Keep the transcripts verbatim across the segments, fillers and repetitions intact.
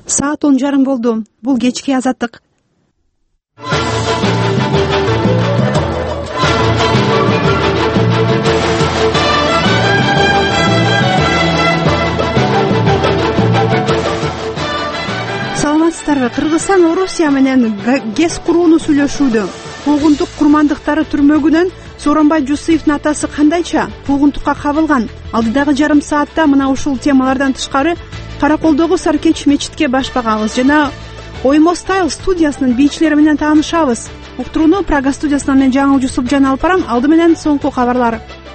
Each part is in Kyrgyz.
Саат он жарым болду. Бул кечки Азаттык. Саламатсыздарбы? Кыргызстан Орусия менен ГЭС курууну сүйлөшүүдө. Пугунтук курмандыктары түрмөгүнөн Сооронбай Жусуевдин атасы кандайча пугунтукка кабылган? Алдыдагы жарым саатта мына ушул темалардан тышкары Караколдогу Саркеч мечитке баш багабыз жана Оймо Стайл студиясынын бийчилери менен таанышабыз. Уктурууну Прага студиясынан мен Жаңыл Жусупжан алып барам. Алды менен соңку кабарлар.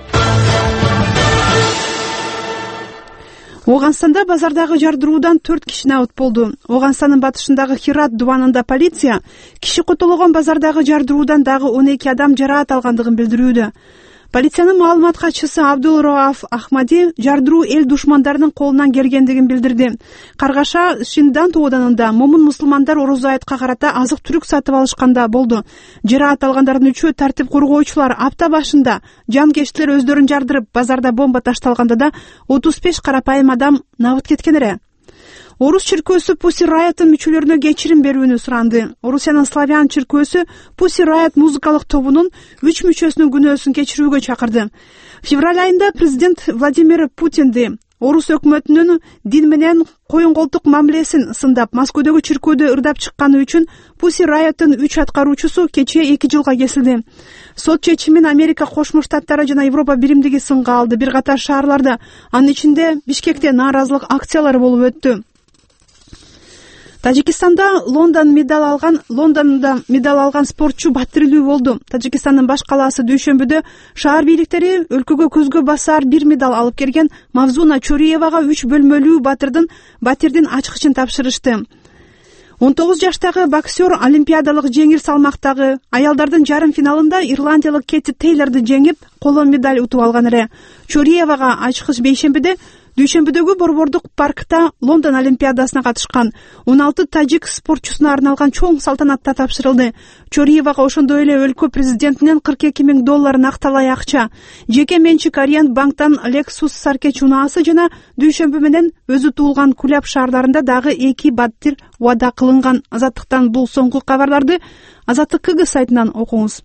Оганстанда базардагы жардыруудан төрт киши набыт болду. Оганстандын батышындагы Хират дубанында полиция киши котолгон базардагы жардыруудан дагы он эки адам жараат алгандыгын билдирүүдө. Полициянын маалымат катчысы Абдул Роаф Ахмади жардыруу эл душмандарынын колунан келгендигин билдирди. Каргаша Шиндан тооданында момун мусулмандар орозо айтка карата азык-түлүк сатып алышканда болду. Жараат алгандардын үчөө тартип коргоочулар апта башында жанкечтилер өздөрүн жардырып, базарда бомба ташталганда да отуз беш карапайым адам набыт кеткен эле. Орус чиркөөсү Pussy Riot'тун мүчөлөрүнө кечирим берүүнү суранды. Орусиянын Славян чиркөөсү Pussy Riot музыкалык тобунун үч мүчөсүнүн күнөөсүн кечирүүгө чакырды. Февраль айында президент Владимир Путинди Орус өкмөтүнүн дин менен коюн колтук мамилесин сындап, Москвадагы чиркөөдө ырдап чыкканы үчүн Pussy Riot'тун үч аткаруучусу кечээ эки жылга кесилди. Сот чечимин Америка Кошмо Штаттары жана Европа биримдиги сынга алды. Бир катар шаарларда, анын ичинде Бишкекте нааразылык акциялары болуп өттү. Тажикистанда Лондон медаль алган, Лондонда медаль алган спортчу батирилүү болду. Тажикстандын баш калаасы дүйшөмбүдө шаар бийликтери өлкөгө көзгө басар бир медаль алып келген Мавзуна Чориевага үч бөлмөлүү батирдин батирдин ачкычын тапшырышты. он тогуз жаштагы боксер олимпиадалык жеңил салмактагы аялдардын жарым финалында ирландиялык Кетти Тейлорду жеңип, коло медаль утуп алган эле. Чориевага ачкыч бейшембиде Дүйшөмбүдөгү Борбордук паркта Лондон олимпиадасына катышкан он алты тажик спортчусуна арналган чоң салтанатта тапшырылды. Чориевага ошондой эле өлкө президентинен кырк эки миң доллар накталай акча, жеке менчик Ориент банктан Lexus Саркеч унаасы жана дүйшөмбү менен өзү туулган Куляб шаардарында дагы эки батир убада кылынган. Азаттыктан бул соңку кабарларды Азаттык КГ сайтынан окуңуз.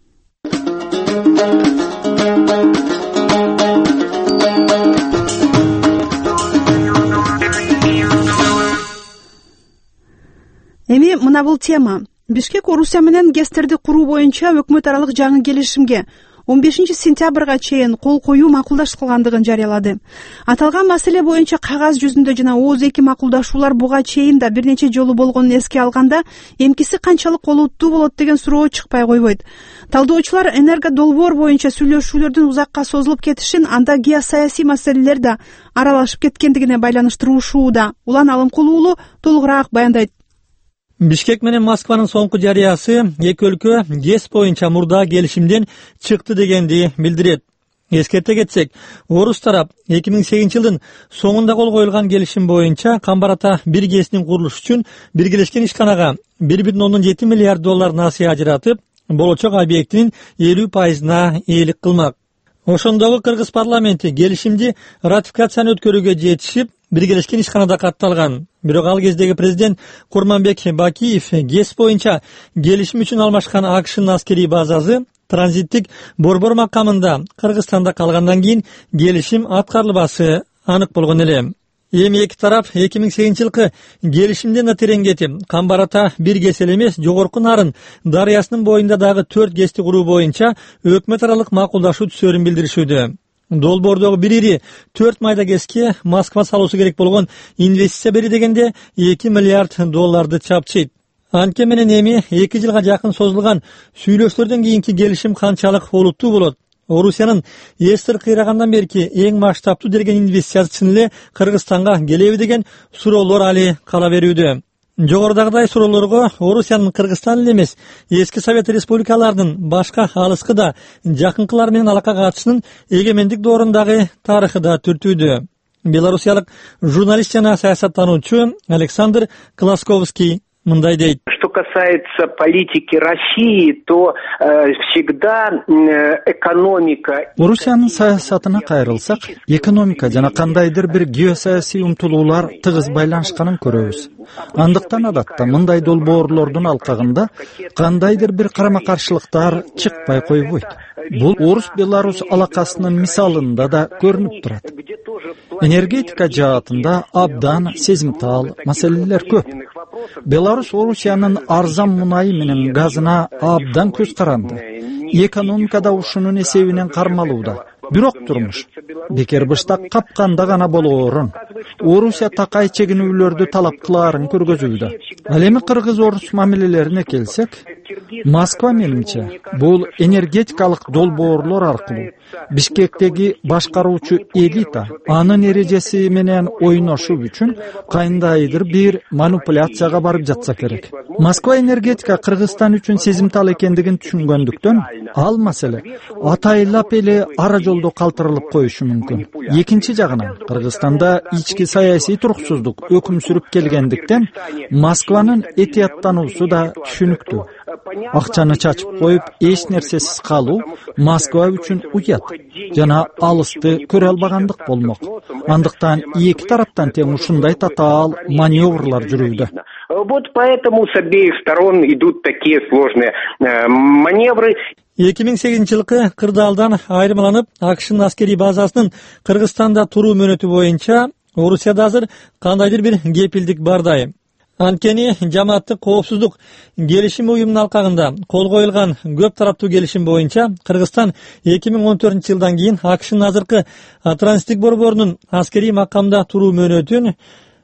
Эми мына бул тема. Бишкек Орусия менен ГЭСтерди куруу боюнча өкмөт аралык жаңы келишимге он бешинчи сентябрга чейин кол коюу макулдашылгандыгын жарыялады. Аталган маселе боюнча кагаз жүзүндө жана ооз эки макулдашуулар буга чейин да бир нече жолу болгонун эске алганда, эмкиси канчалык олуттуу болот деген суроо чыкпай койбойт. Талдоочулар энерго долбоор боюнча сүйлөшүүлөрдүн узакка созулуп кетишин, анда геосаясий маселелер да аралашып кеткендигине байланыштыруушууда. Улан Алымкулуулу толугураак баяндайт. Бишкек менен Москванын соңку жарыясы эки өлкө ГЭС боюнча мурда келишимден чыкты дегенди билдирет. Эскерте кетсек, орус тарап эки миң сегизинчи жылдын соңунда кол коюлган келишим боюнча Камбарата бир ГЭСтин курулушу үчүн биргелешкен ишканага бир бүтүн ондон жети миллиард доллар насыя ажыратып, болочок объектинин элүү пайызына ээлик кылмак. Ошондогу Кыргыз парламенти келишимди ратификацияны өткөрүүгө жетишип, биргелешкен ишканада катталган. Бирок ал кездеги президент Курманбек Бакиев ГЭС боюнча келишим үчүн алмашкан АКШнын аскерий базасы транзиттик борбор макамында Кыргызстанда калгандан кийин келишим аткарылбасы анык болгон эле. Эми эки тарап эки миң сегизинчи жылкы келишимден да тереңдетип, Камбарата бир ГЭС эле эмес, жогорку Нарын дарыясынын боюнда дагы төрт ГЭСти куруу боюнча өкмөт аралык макулдашуу түзөрүн билдиришүүдө. Долбоордогу бир ири төрт майда ГЭСке Москва салуусу керек болгон инвестиция бери дегенде эки миллиард долларды чапчыйт. Анткени менен эми эки жылга жакын созулган сүйлөшүүлөрдөн кийинки келишим канчалык олуттуу болот? Орусиянын эстер кыйрагандан берки эң масштабтуу деген инвестициясы чын эле Кыргызстанга келеби деген суроолор али кала берүүдө. Жогорудагыдай суроолорго Орусиянын Кыргызстан эле эмес, эски Совет республикаларынын башка алыскы да жакынкылар менен алака катышынын эгемендик доорундагы тарыхы да түртүүдө. Белорусиялык журналист жана саясаттануучу Александр Класковский мындай дейт. Что касается политики России, то э, всегда э, экономика... Орусиянын саясатына кайрылсак, экономика жана кандайдыр бир геосаясий умтулуулар тыгыз байланышканын көрөбүз. Андыктан адатта мындай долбоорлордун алкагында кандайдыр бир карама-каршылыктар чыкпай койбойт. Бул Орус-Беларус алакасынын мисалында да көрүнүп турат. Энергетика жаатында абдан сезимтал маселелер көп. Беларус Орусиянын арзан мунайы менен газына абдан көз каранды. Экономикада ушунун эсебинен кармалууда. Бирок турмуш бекер быштак капканда гана болоорун. Орусия такай чегинүүлөрдү талап кылаарын көргөзүүдө. Ал эми кыргыз-орус мамилелерине келсек, Москва менимче бул энергетикалык долбоорлор аркылуу Бишкектеги башкаруучу элита анын эрежеси менен ойношуу үчүн кайындайдыр бир манипуляцияга барып жатса керек. Москва энергетика Кыргызстан үчүн сезимтал экендигин түшүнгөндүктөн ал маселе атайлап эле ара жолдо калтырылып коюшу мүмкүн. Экинчи жагынан Кыргызстанда ички саясий туруксуздук өкүм сүрүп келгендиктен Москванын этияттануусу да түшүнүктүү. Акчаны чачып коюп эч нерсесиз калуу Москва үчүн уят жана алысты көрө албагандык болмок. Андыктан эки тараптан тең ушундай татаал маневрлар жүрүүдө. Вот поэтому с обеих сторон идут такие сложные маневры. эки миң сегизинчи жылкы кырдаалдан айырмаланып, АКШнын аскерий базасынын Кыргызстанда туруу мөөнөтү боюнча Орусияда азыр кандайдыр бир кепилдик бардай. Анткени жамааттык коопсуздук келишим уюмунун алкагында кол коюлган көп тараптуу келишим боюнча Кыргызстан эки миң он төртүнчү жылдан кийин АКШнын азыркы транзиттик борборунун аскерий макамда туруу мөөнөтүн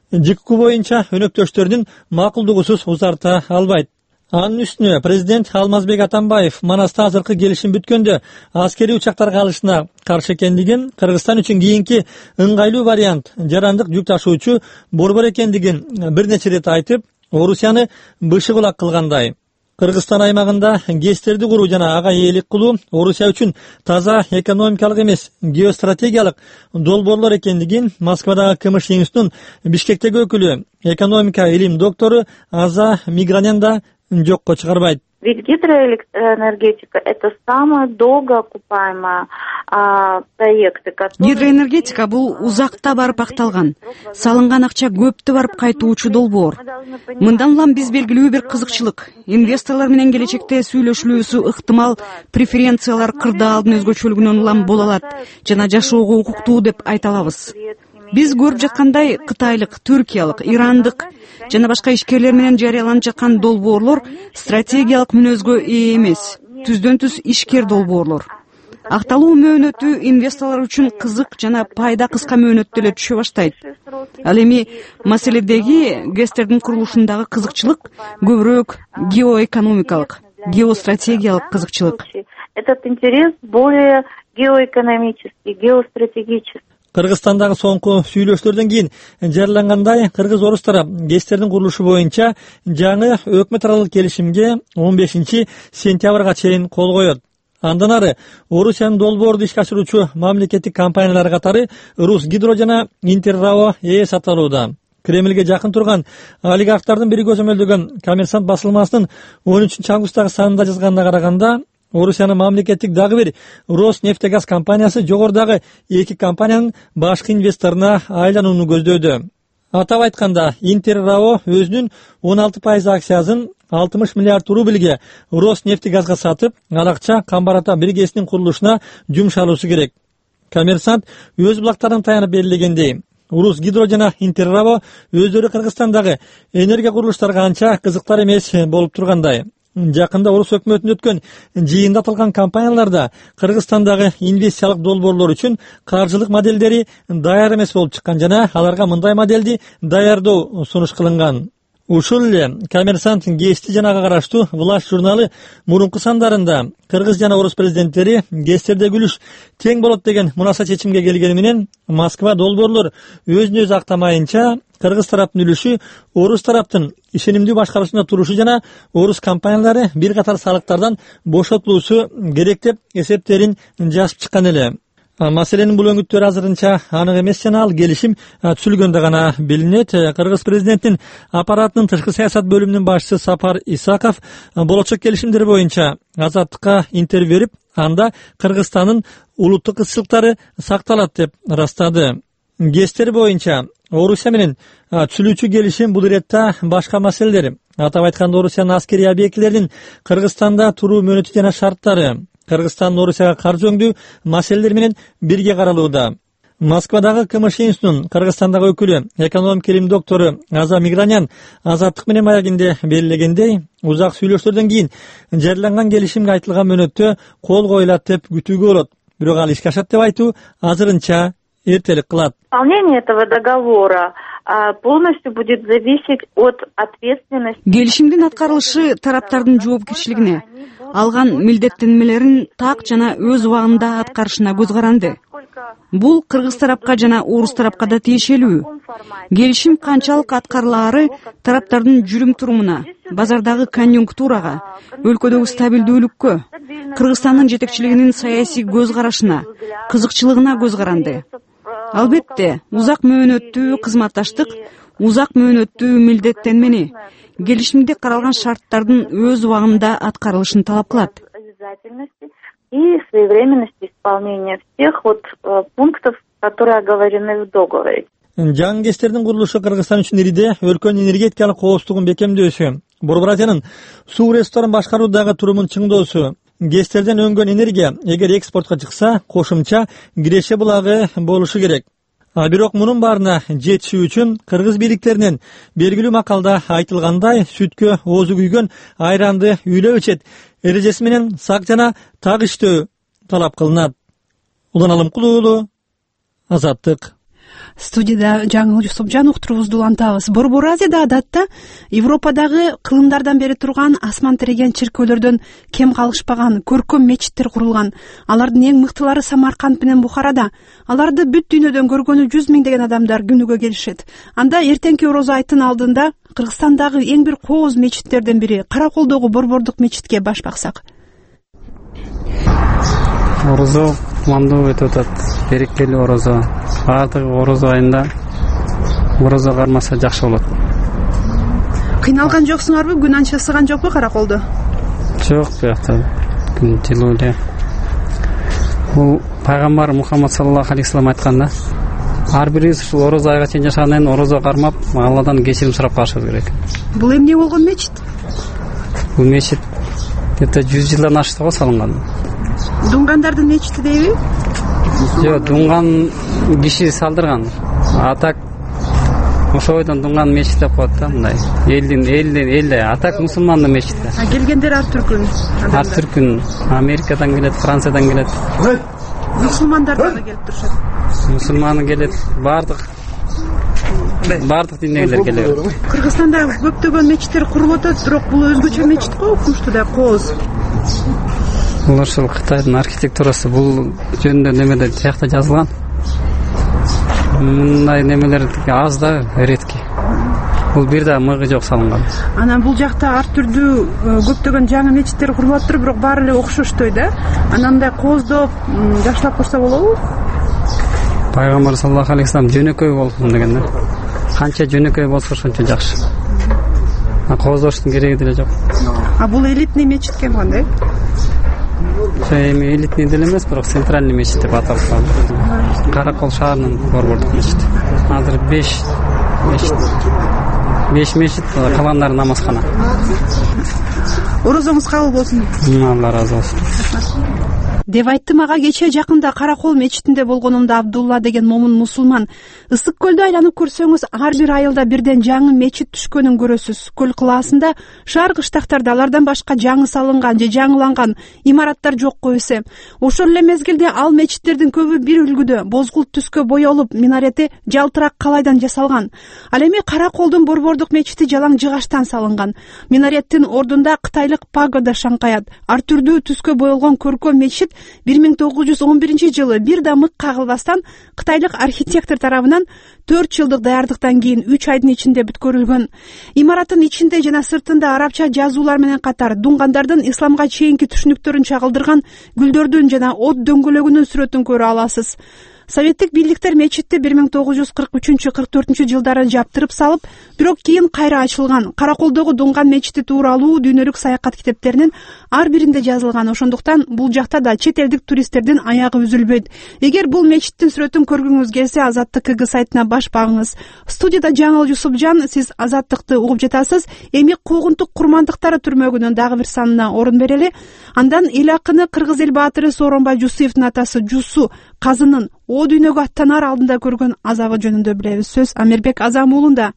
ЖКК боюнча өнөктөштөрүнүн макулдугусуз узарта албайт. Анын үстүнө президент Алмазбек Атамбаев Манаста азыркы келишим бүткөндө аскерий учактарга алышына каршы экендигин, Кыргызстан үчүн кийинки ыңгайлуу вариант жарандык жүк ташуучу борбор экендигин бир нече рет айтып, Орусияны бышы кулак кылгандай. Кыргызстан аймагында ГЭСтерди куруу жана ага ээлик кылуу Орусия үчүн таза экономикалык эмес, геостратегиялык долбоорлор экендигин Москвадагы КМШ институтунун Бишкектеги өкүлү, экономика илим доктору Аза Мигранян да жокко чыгарбайт. Ведь гидроэнергетика — это самая долго окупаемая а, проекты, которые... Гидроэнергетика бул узакта барып акталган, салынган акча көптү барып кайтуучу долбоор. Мындан улам биз белгилүү бир кызыкчылык, инвесторлор менен келечекте сүйлөшүлүүсү ыктымал преференциялар кырдаалдын өзгөчөлүгүнөн улам боло алат жана жашоого укуктуу деп айта алабыз. Биз көрүп жаткандай кытайлык, түркиялык, ирандык жана башка ишкерлер менен жарыяланып жаткан долбоорлор стратегиялык мүнөзгө ээ эмес, түздөн-түз ишкер долбоорлор. Акталуу мөөнөтү инвесторлор үчүн кызык жана пайда кыска мөөнөттө эле түшө баштайт. Ал эми маселедеги ГЭСтердин курулушундагы кызыкчылык көбүрөөк геоэкономикалык, геостратегиялык кызыкчылык. Этот интерес более геоэкономический, геостратегический. Кыргызстандагы соңку сүйлөшүүлөрдөн кийин жарыялангандай кыргыз-орус тарап ГЭСтердин курулушу боюнча жаңы өкмөт аралык келишимге он бешинчи сентябрга чейин кол коет. Андан ары Орусиянын долбоорду ишке ашыруучу мамлекеттик компаниялар катары Русгидро жана Интеррао ээс аталууда. Кремлге жакын турган олигархтардын бири көзөмөлдөгөн Коммерсант басылмасынын он үчүнчү августтагы санында жазганына караганда, Орусиянын мамлекеттик дагы бир Роснефтегаз компаниясы жогорудагы эки компаниянын башкы инвесторуна айланууну көздөдү. Атап айтканда, Интеррао өзүнүн он алты пайыз акциясын алтымыш миллиард рубльге Роснефтегазга сатып, ал акча Камбар-Ата биргесинин курулушуна жумшалуусу керек. Коммерсант өз булактарын таянып белгилегендей, Русгидро жана Интеррао өздөрү Кыргызстандагы энергия курулуштарга анча кызыктар эмес болуп тургандай. Жакында Орус өкмөтүнүн өткөн жыйында аталган компанияларда Кыргызстандагы инвестициялык долбоорлор үчүн каржылык моделдери даяр эмес болуп чыккан жана аларга мындай модельди даярдоо сунуш кылынган. Ушул эле Коммерсант ГЭСти жана ага караштуу Власть журналы мурунку сандарында Кыргыз жана Орус президенттери ГЭСтердеги үлүш тең болот деген мунаса чечимге келгени менен Москва долбоорлор өзүн өзү актамайынча Кыргыз тараптын үлүшү Орус тараптын ишенимдүү башкаруусунда турушу жана Орус компаниялары бир катар салыктардан бошотулуусу керек деп эсептерин жазып чыккан эле. Маселенин бул өңүттөрү азырынча анык эмес жана ал келишим түзүлгөндө гана билинет. Кыргыз президентинин аппаратынын тышкы саясат бөлүмүнүн башчысы Сапар Исаков болочок келишимдер боюнча Азаттыкка интервью берип, анда Кыргызстандын улуттук ысчылыктары сакталат деп ырастады. ГЭСтер боюнча Орусия менен түзүлүүчү келишим бул иретте башка маселелер. Атап айтканда, Орусиянын аскерий объектилеринин Кыргызстанда туруу мөөнөтү жана шарттары, Кыргызстандын Орусияга каржы өңдүү маселелери менен бирге каралууда. Москвадагы КМШ институтунун Кыргызстандагы өкүлү, экономика илим доктору Аза Мигранян Азаттык менен маягинде белгилегендей, узак сүйлөшүүлөрдөн кийин жарыяланган келишимге айтылган мөөнөттө кол коюлат деп күтүүгө болот. Бирок ал ишке ашат деп айтуу азырынча эртелик кылат. Исполнение этого договора полностью будет зависеть от ответственности. Келишимдин аткарылышы тараптардын жоопкерчилигине, алган милдеттенмелерин так жана өз убагында аткарышына көз каранды. Бул кыргыз тарапка жана орус тарапка да тиешелүү. Келишим канчалык аткарылаары тараптардын жүрүм турумуна, базардагы конъюнктурага, өлкөдөгү стабилдүүлүккө, Кыргызстандын жетекчилигинин саясий көз карашына, кызыкчылыгына көз каранды. Албетте, узак мөөнөттүү кызматташтык, узак мөөнөттүү милдеттенмени келишимде каралган шарттардын өз убагында аткарылышын талап кылат. И своевременности исполнения всех вот пунктов, которые оговорены в договоре. Жаңы ГЭСтердин курулушу Кыргызстан үчүн ириде өлкөнүн энергетикалык коопсуздугун бекемдөөсү, Борбор Азиянын суу ресурстарын башкаруудагы турумун чыңдоосу, ГЭСтерден өнгөн энергия эгер экспортко чыкса, кошумча киреше булагы болушу керек. А бирок мунун баарына жетишүү үчүн кыргыз бийликтеринен белгилүү макалда айтылгандай, сүткө оозу күйгөн айранды үйлөп ичет эрежеси менен сак жана так иштөө талап кылынат. Улан Алымкулуу уулу, Азаттык. Студияда Жаңыл Жусупжан уктуруубузду улантабыз. Борбор Азияда адатта Европадагы кылымдардан бери турган асман тиреген чиркөөлөрдөн кем калышпаган көркөм мечиттер курулган. Алардын эң мыктылары Самарканд менен Бухарада. Аларды бүт дүйнөдөн көргөнү жүз миңдеген адамдар күнүгө келишет. Анда эртеңки орозо айтын алдында Кыргызстандагы эң бир кооз мечиттерден бири Караколдогу Борбордук мечитке баш баксак. Орозо кумандуу өтүп атат. Берекелүү орозо. Баардыгы орозо айында орозо кармаса жакшы болот. Кыйналган жоксуңарбы? Күн анча ысыган жокпу Караколдо? Жок, буякта күн жылуу эле. Бул пайгамбар Мухаммад саллаллаху алейхи вассалам айтканда, ар бирибиз ушул орозо айга чейин жашагандан кийин орозо кармап, Алладан кечирим сурап калышыбыз керек. Бул эмне болгон мечит? Бул мечит где-то жүз жылдан ашты го салынган. Дунгандардын мечити дейби? Жок, дунган киши салдырган. А так ошо бойдон дунган мечит деп коет да, мындай. Элдин, элдин, элде. А так мусулмандын мечити. А келгендер ар түркүн. Ар түркүн. Америкадан келет, Франциядан келет. Мусулмандардан да келип турушат. Мусулманы келет, бардык бардык диндегилер келет. Кыргызстанда көптөгөн мечиттер куруп атат, бирок бул өзгөчө мечит го, укмуштуу да, кооз. Бул ошол Кытайдын архитектурасы, бул жөнүндө немеде тиякта жазылган. Мындай немелер аз да, редки. Бул бир да мыгы жок салынган. Анан бул жакта ар түрдүү көптөгөн жаңы мечиттер курулуп атыр, бирок баары эле окшоштой да. Анандай кооздоп, жакшылап турса болобу? Пайгамбар саллаллаху алейхи вассалам жөнөкөй болсун деген да. Канча жөнөкөй болсо ошончо жакшы. А кооздоштун кереги деле жок. А бул элитный мечитке кандай? Эми элитный деле эмес, бирок центральный мечит деп аталып калды. Каракол шаарынын борбордук мечити. Азыр беш мечит. беш мечит, калгандары намазкана. Орозоңуз кабыл болсун. Алла разы болсун. Деп айтты мага кече жакында Каракол мечитинде болгонумда Абдулла деген момун мусулман. Ысык көлдү айланып көрсөңүз, ар бир айылда бирден жаңы мечит түшкөнүн көрөсүз. Көл кылаасында шаар кыштактарда алардан башка жаңы салынган же жаңыланган имараттар жок койсо, ошол эле мезгилде ал мечиттердин көбү бир үлгүдө бозгулт түскө боелуп, минарети жалтырак калайдан жасалган. Ал эми Караколдун Борбордук мечити жалаң жыгаштан салынган. Минареттин ордунда кытайлык пагода шаңкаят. Ар түрдүү түскө боелгон көркөм мечит бир миң тогуз жүз он биринчи жылы бир да мык кагылбастан кытайлык архитектор тарабынан төрт жылдык даярдыктан кийин үч айдын ичинде бүткөрүлгөн. Имараттын ичинде жана сыртында арабча жазуулар менен катар дунгандардын исламга чейинки түшүнүктөрүн чагылдырган гүлдөрдүн жана от дөңгөлөгүнүн сүрөтүн көрө аласыз. Советтик бийликтер мечитти бир миң тогуз жүз кырк үчүнчү кырк төртүнчү жылдары жаптырып салып, бирок кийин кайра ачылган. Караколдогу Дунган мечити тууралуу дүйнөлүк саякат китептеринин ар биринде жазылган. Ошондуктан бул жакта да чет элдик туристтердин аягы үзүлбөйт. Эгер бул мечиттин сүрөтүн көргүңүз келсе, Азаттык КГ сайтына баш багыңыз. Студияда Жаңыл Жусупжан, сиз Азаттыкты угуп жатасыз. Эми куугунтук курмандыктары түрмөгүнүн дагы бир санына орун берели. Андан эл акыны Кыргыз эл баатыры Сооронбай Жусуевдин атасы Жусу казынын о дүйнөгө аттанар алдында көргөн азабы жөнүндө билебиз. Сөз Амирбек Азам уулунда.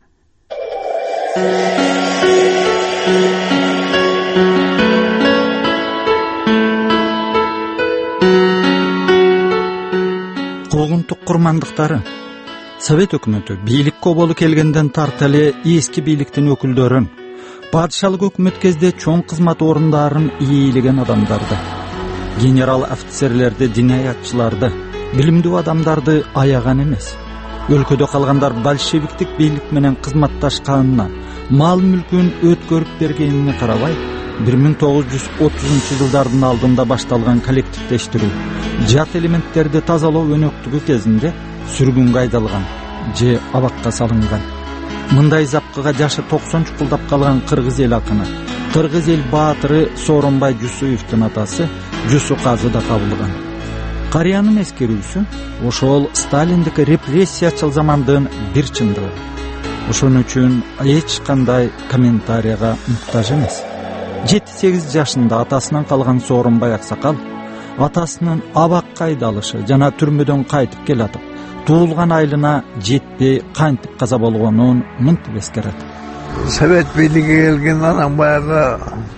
Куугунтук курмандыктары. Совет өкмөтү бийликке оболу келгенден тарта эле эски бийликтин өкүлдөрүн, падышалык өкмөт кезде чоң кызмат орундарын ээлеген адамдарды, генерал офицерлерди, динаятчыларды, билимдүү адамдарды аяган эмес. Өлкөдө калгандар большевиктик бийлик менен кызматташканына, мал мүлкүн өткөрүп бергенине карабай, бир миң тогуз жүз отузунчу жылдардын алдында башталган коллективдештирүү, жат элементтерди тазалоо өнөктүгү кезинде сүргүнгө айдалган же абакка салынган. Мындай запкыга жашы токсон чукулдап калган кыргыз эл акыны, кыргыз эл баатыры Сооронбай Жусуевдин атасы Жусу казы да табылган. Карыянын эскерүүсү ошол Сталиндик репрессиячыл замандын бир чындыгы. Ошон үчүн эч кандай комментарийга муктаж эмес. жети сегиз жашында атасынан калган Сооронбай аксакал атасынын абакка айдалышы жана түрмөдөн кайтып келатып, туулган айылына жетпей кантип каза болгонун мынтип эскерет. Совет бийлиги келген анан баягы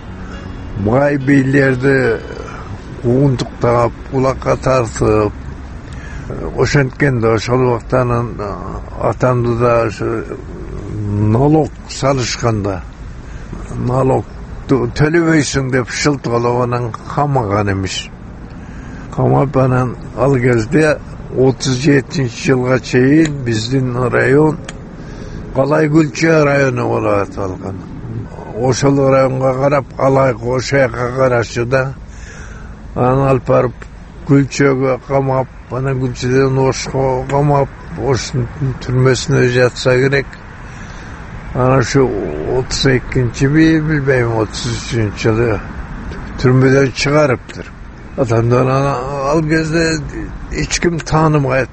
бай бийлерди куугунтуктап, кулакка тартып, ошенткенде ошол убактанын атамды да ошо налог салышканда, налог төлөбөйсүң деп шылтоолоп анан камаган эмиш. Камап анан ал кезде отуз жетинчи жылга чейин биздин район Калай Гүлчө району болуп аталган. Ошол районго карап Калай Кошаяка карашы да анан алып барып Гүлчөгө камап, анан Гүлчөдөн Ошко камап, Оштун түрмөсүнө жатса керек. Анан ушу отуз экинчиби, билбейм, отуз үчүнчү жылы түрмөдөн чыгарыптыр. Адамдар ал кезде эч ким таанымайт.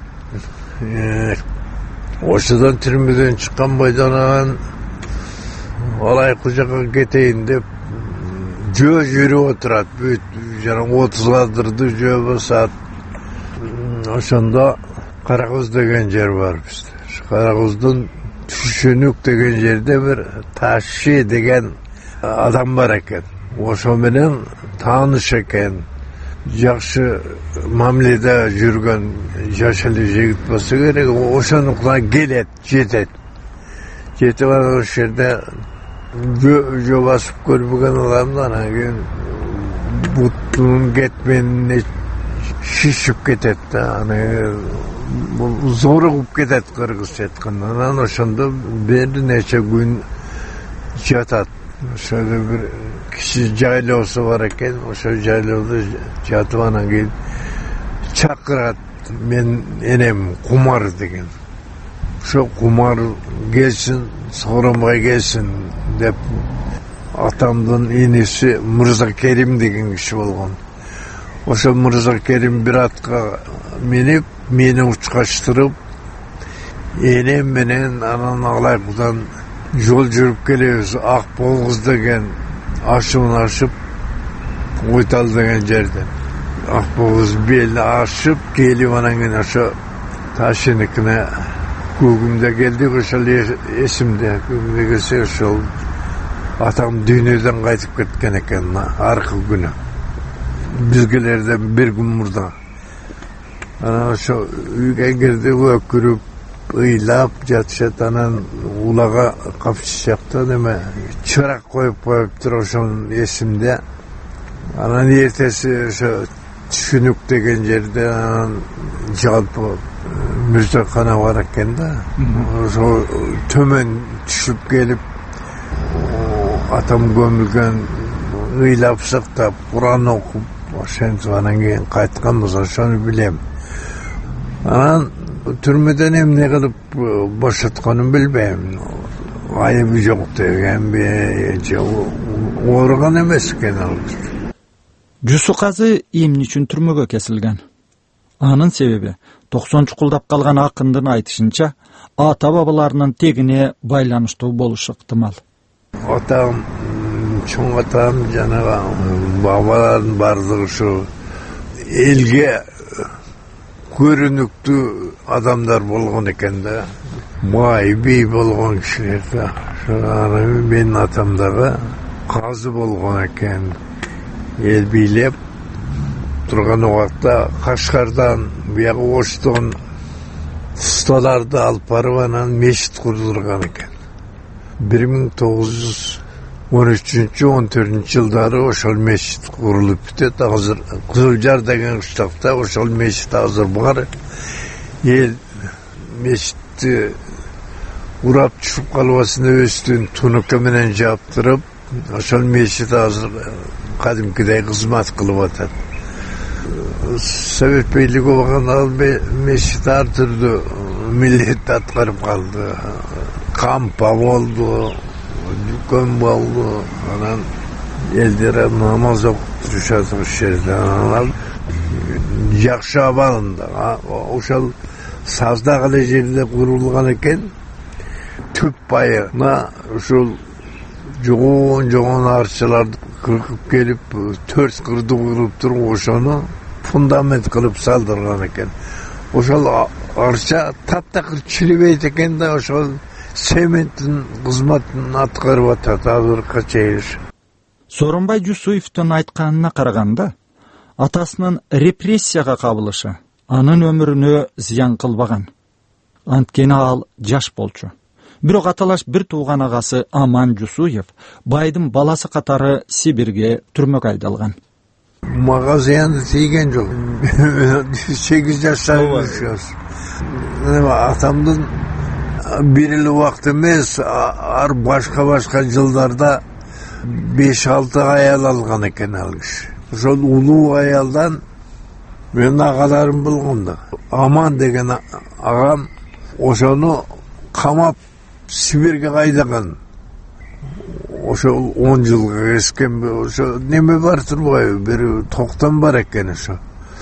Ошодон түрмөдөн чыккан бойдон анан Алай Кожага кетейин деп жөө жүрүп отурат. Бүт жана отуз адырды жөө басат. Ошондо Каракөз деген жер бар бизде. Каракөздүн Түшүнүк деген жерде бир Таши деген адам бар экен. Ошо менен тааныш экен. Жакшы мамиледе жүргөн жаш эле жигит болсо керек. Ошонукна келет, жетет. Жетип анан ошол жерде жөө басып көрбөгөн адамды анан кийин буттун кетменине шишип кетет да. Анан бул зоругуп кетет кыргызча айтканда. Анан ошондо бир нече күн жатат. Ошондо бир кичи жайлоосу бар экен. Ошол жайлоодо жатып анан кийин чакырат. Мен энем Кумар деген. Ошо Кумар келсин, Сооронбай келсин деп атамдын иниси Мырза Керим деген киши болгон. Ошо Мырза Керим бир атка минип, мени учкаштырып, энем менен анан Алайкудан жол жүрүп келебиз. Ак Болгуз деген ашуун ашып, Ойтал деген жерден. Ак Болгуз бел ашып келип анан кийин ошо Ташиникине Көгүмдө келдик. Ошол эсимде. Көгүмдө келсе ошол атам дүйнөдөн кайтып кеткен экен аркы күнү. Бизгелерден бир күн мурда. Анан ошо үйгө кирди, өкүрүп, ыйлап жатышат. Анан улага капчы жакта неме чырак коюп коюптур, ошонун эсимде. Анан эртеси ошо түшүнүк деген жерде жалпы мырзакана бар экен да. Ошо төмөн түшүп келип атам көмүлгөн ыйлап сактап Куран окуп ошентип анан кийин кайтканбыз, ошону билем. Анан түрмөдөн эмне кылып бошотконун билбейм. Айыбы жок дегенби же ооруган эмес экен ал. Жусуказы эмне үчүн түрмөгө кесилген? Анын себеби токсончу кулдап калган акындын айтышынча ата бабаларынын тегине байланыштуу болушу ыктымал. Атам, чоң атам жанагы бабалардын баардыгы ушу элге көрүнүктүү адамдар болгон экен да. Май бий болгон кишилер да. Ошо менин атам дагы казы болгон экен. Эл бийлеп турган убакта Кашкардан бияга Оштон усталарды алып барып анан мечит курдурган экен. бир миң тогуз жүз он үчүнчү он төртүнчү жылдары ошол мечит курулуп бүтөт. Азыр Кызылжар деген кыштакта ошол мечит азыр бар. Эл мечитти урап түшүп калбасын өбөстүн тунука менен жаптырып, ошол мечит азыр кадимкидей кызмат кылып атат. Совет бийлиги убагында ал мечит ар түрдүү милдет аткарып калды. Кампа болду, дүкөн болду, анан элдер намаз окуп турушат ошол жерде. Анан жакшы абалында, ошол Саздак эле жерде курулган экен. Түп байына ушул жогон-жогон арчаларды кыркып келип, төрт кырды куруп туруп, ошону фундамент кылып салдырган экен. Ошол арча таптакыр чирибейт экен да, ошол цементтин кызматын аткарып атат азыркыга чейин. Сооронбай Жусуевдин айтканына караганда, атасынын репрессияга кабылышы анын өмүрүнө зыян кылбаган. Анткени ал жаш болчу. Бирок аталаш бир тууган агасы Аман Жусуев байдын баласы катары Сибирге түрмөгө айдалган. Мага зыяны тийген жок. сегиз жаштагы. Атамдын бир эл убакыт эмес, ар башка-башка жылдарда беш алты аял алган экен ал киши. Ошол улуу аялдан менин агаларым болгон да. Аман деген агам ошону камап Сибирге кайдаган. Ошол он жылга кескен, ошо неме бар турбайбы, бир токтом бар экен ошо.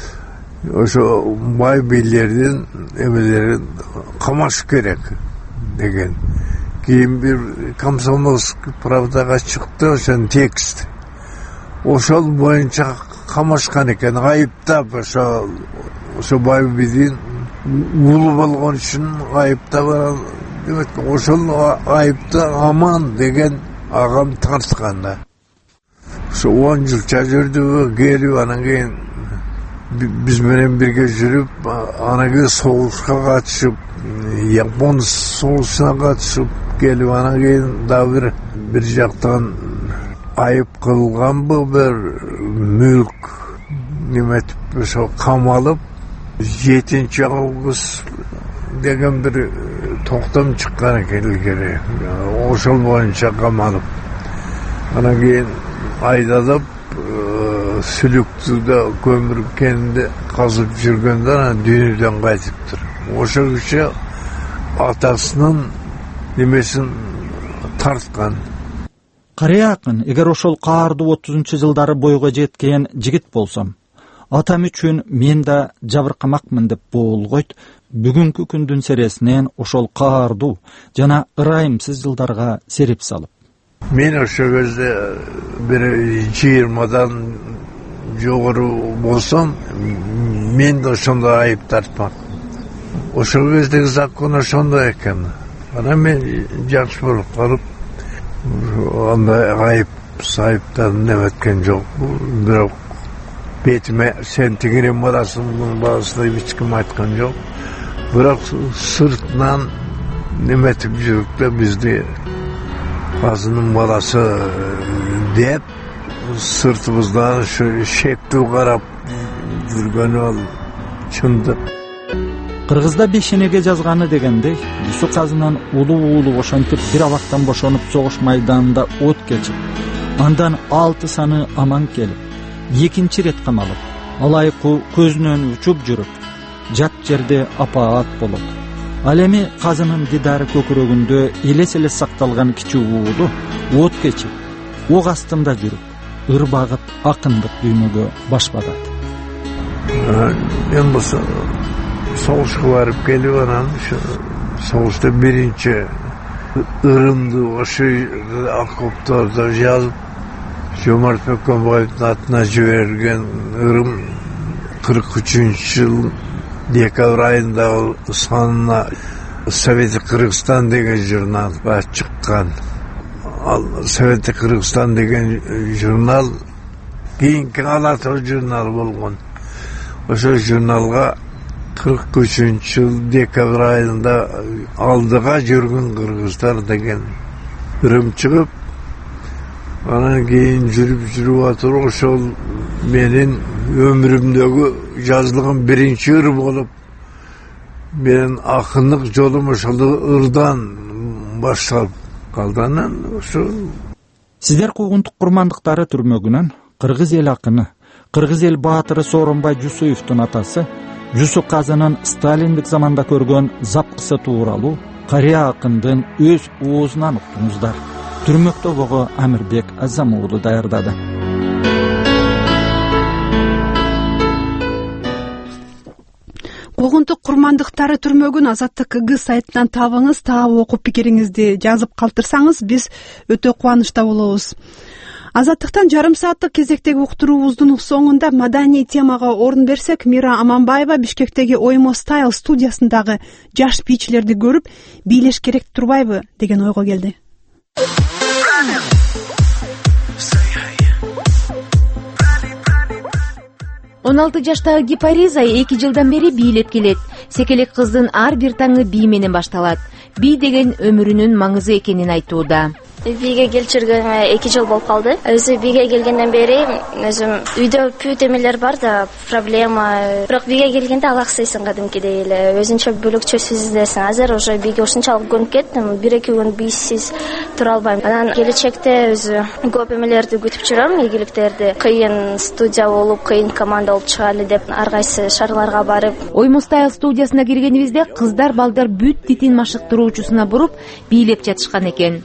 Ошо бай бийлердин эмелерин камаш керек деген. Кийин бир Комсомольский правдага чыкты, ошонун текст. Ошол боюнча камашкан экен, айыптап ошо ошо бай бийлердин улуу болгон үчүн айыптап, демек ошол айыпты Аман деген агам тарткан да. Ошо он жылча жүрдү, келип анан кийин биз менен бирге жүрүп, анан кийин согушка катышып, Япон согушуна катышып келип, анан кийин дагы бир бир жактан айып кылганбы, бир мүлк неметип ошо камалып, жетинчи август деген бир токтом чыккан экен илгери. Ошол боюнча камалып, анан кийин айдалып, сүлүктүдө көмүр кенинде казып жүргөндө анан дүйнөдөн кайтыптыр. Ошо киши атасынын немесин тарткан. Карыя акын, эгер ошол каардуу отузунчу жылдары бойго жеткен жигит болсом, атам үчүн мен да жабыркамакмын деп боолгойт. Бүгүнкү күндүн сересинен ошол каардуу жана ырайымсыз жылдарга сереп салып. Мен ошо кезде бир жыйырмадан жогору болсом, мен да ошондой айып тартмак. Ошол кездеги закон ошондой экен. Анан мен жакшы болуп калып, андай айып сайыптан неметкен жок. Бирок бетиме сен тигинен барасың, мунун баасына эч ким айткан жок. Бирок сыртынан неметип жүрүп да бизди казынын баласы деп сыртыбыздан шектүү карап жүргөнү ал чындык. Кыргызда бешенеге жазганы дегендей, Жусу казынан улуу уулу ошентип бир абактан бошонуп согуш майданында от кечип, андан алты саны аман келип, экинчи рет камалып, алайкуу көзүнөн учуп жүрүп, жат жерде апаат болот. Ал эми казынын дидары көкүрөгүндө элес-элес сакталган кичи уулу от кечип, ок астында жүрүп, ырбагыт акындык дүйнөгө баш багат. Мен болсо согушка барып келип анан согушта биринчи ырымды ошо окоптордо жазып Жомарт Бөкөнбаевдин атына жиберген ырым кырк үчүнчү жыл декабрь айында санына Совети Кыргызстан деген журналга чыккан. Ал Совети Кыргызстан деген журнал кийинки ала тоо журнал болгон. Ошо журналга кырк үчүнчү жыл декабрь айында алдыга жүргөн кыргыздар деген ырым чыгып, анан кийин жүрүп жүрүп атып ошол менин өмүрүмдөгү жазылган биринчи ыр болуп, менин акындык жолум ошол ырдан башталып калды. Анан ошо Сиздер куугунтук курмандыктары түрмөгүнөн кыргыз эл акыны, кыргыз эл баатыры Сооронбай Жусуевдин атасы Жусу казынын сталиндик заманда көргөн запкысы тууралуу карыя акындын өз оозунан уктуңуздар. Түрмөктөгү Амирбек Азам уулу даярдады. Куугунтук курмандыктары түрмөгүн Азаттык КГ сайтынан табыңыз, таап окуп пикириңизди жазып калтырсаңыз биз өтө кубанычта болобуз. Азаттыктан жарым сааттык кезектеги уктуруубуздун соңунда маданий темага орун берсек, Мира Аманбаева Бишкектеги Оймо Style студиясындагы жаш бийчилерди көрүп, бийлеш керек турбайбы деген ойго келди. он алты жаштагы Гипариза эки жылдан бери бийлеп келет. Секелек кыздын ар бир таңы бий менен башталат. Бий деген өмүрүнүн маңызы экенин айтууда. Бийге келип жүргөнүмө эки жыл болуп калды. Өзү бийге келгенден бери өзүм үйдө бүт эмелер бар да, проблема. Бирок бийге келгенде алаксыйсың кадимкидей эле. Өзүнчө бөлөкчө сезинесиң. Азыр уже бийге ушунчалык көнүп кеттим. бир эки күн бийсиз тура албайм. Анан келечекте өзү көп эмелерди күтүп жүрөм, ийгиликтерди. Кыйын студия болуп, кыйын команда болуп чыгалы деп ар кайсы шаарларга барып. Оймо Style студиясына киргенибизде кыздар балдар бүт титин машыктыруучусуна буруп бийлеп жатышкан экен.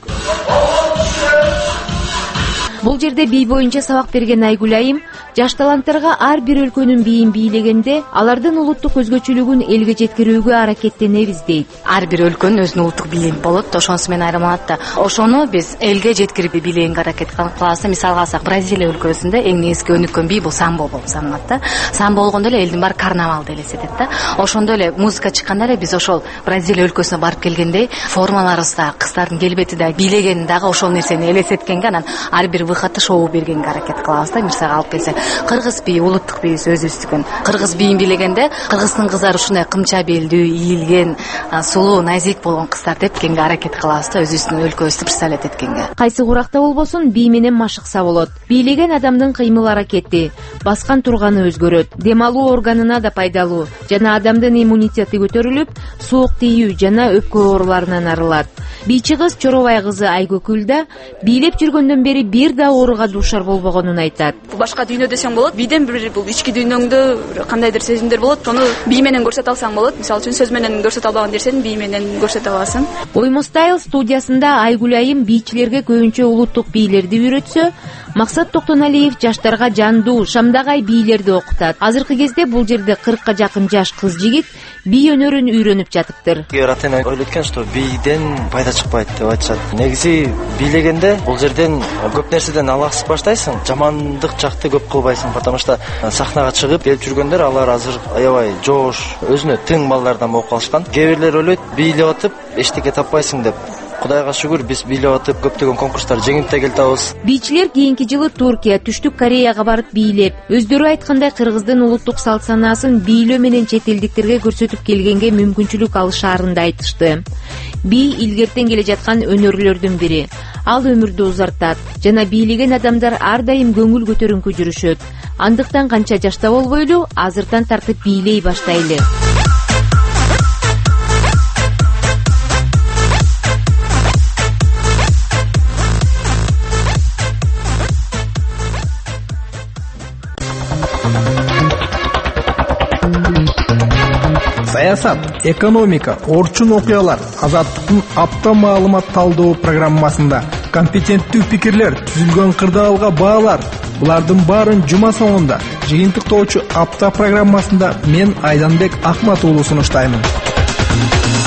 Бул жерде бий боюнча сабак берген Айгүл айым жаш таланттарга ар бир өлкөнүн бийин бийлегенде алардын улуттук өзгөчөлүгүн элге жеткирүүгө аракеттенебиз дейт. Ар бир өлкөнүн өзүнүн улуттук бийи болот, ошонусу менен айырмаланат да. Ошону биз элге жеткирип бийлегенге аракет кылабыз. Мисалга алсак, Бразилия өлкөсүндө эң негизги өнүккөн бий бул самбо болуп саналат да. Самбо болгондо эле элдин баары карнавалды элестетет да. Ошондо эле музыка чыкканда эле биз ошол Бразилия өлкөсүнө барып келгендей формаларыбыз да, кыздардын келбети да, бийлегени дагы ошол нерсени элестеткенге, анан ар бир выходто шоу бергенге аракет кылабыз да. Мисалга алып келсек, кыргыз бийи, улуттук бийибиз өзүбүздүкүн. Кыргыз бийин бийлегенде кыргыздын кыздары ушундай кымча белдүү, ийилген, сулуу, назик болгон кыздар деп кеңге аракет кылабыз да, өзүбүздүн өлкөбүздү представлять эткенге. Кайсы куракта болбосун бий менен машыкса болот. Бийлеген адамдын кыймыл аракети, баскан турганы өзгөрөт, дем алуу органына да пайдалуу жана адамдын иммунитети көтөрүлүп, суук тийүү жана өпкө ооруларынан арылат. Бийчи кыз Чоробай кызы Айгөкүл да бийлеп жүргөндөн бери бир да ооруга дуушар болбогонун айтат. Башка дүйнө десең болот, бийден бир бул ички дүйнөңдө кандайдыр сезимдер болот, аны бий менен көрсөтө алсаң болот. Мисалы үчүн сөз менен көрсөтө албаган нерсени бий менен көрсөтө аласың. Оймо Style студиясында Айгүл айым бийчилерге көбүнчө улуттук бийлерди үйрөтсө, Максат Токтоналиев жаштарга жандуу, шамдагай бийлерди окутат. Азыркы кезде бул жерде кыркка жакын жаш кыз жигит бий өнөрүн үйрөнүп жатыптыр. Ратен ойлоткон, что бийден пайда чыкпайт деп айтышат. Негизи бийлегенде бул жерден көп нерседен алаксып баштайсың, жамандык жакты көп кылбайсың, потому что сахнага чыгып келип жүргөндөр алар азыр аябай жоош, өзүнө тең балдардан болуп калышкан. Кээ бирлер ойлойт, бийлеп атып эчтеке таппайсың деп. Кудайга шүгүр, биз бийлеп атып көптөгөн конкурстар жеңип да келтебиз. Бийчилер кийинки жылы Туркия, Түштүк Кореяга барып бийлеп, өздөрү айткандай кыргыздын улуттук салт санаасын бийлөө менен чет элдиктерге көрсөтүп келгенге мүмкүнчүлүк алышаарын да айтышты. Бий илгертен келе жаткан өнөрлөрдүн бири. ал өмүрдү узартат жана бийлеген адамдар ар дайым көңүл көтөрүңкү жүрүшөт. Андыктан канча жашта болбойлу, азыртан тартып бийлей баштайлы. Саясат, экономика, орчун окуялар Азаттыктын апта маалымат талдоо программасында компетенттүү пикирлер, түзүлгөн кырдаалга баалар. Булардын баарын жума соңунда жыйынтыктоочу апта программасында мен Айданбек Акмат уулу сунуштаймын.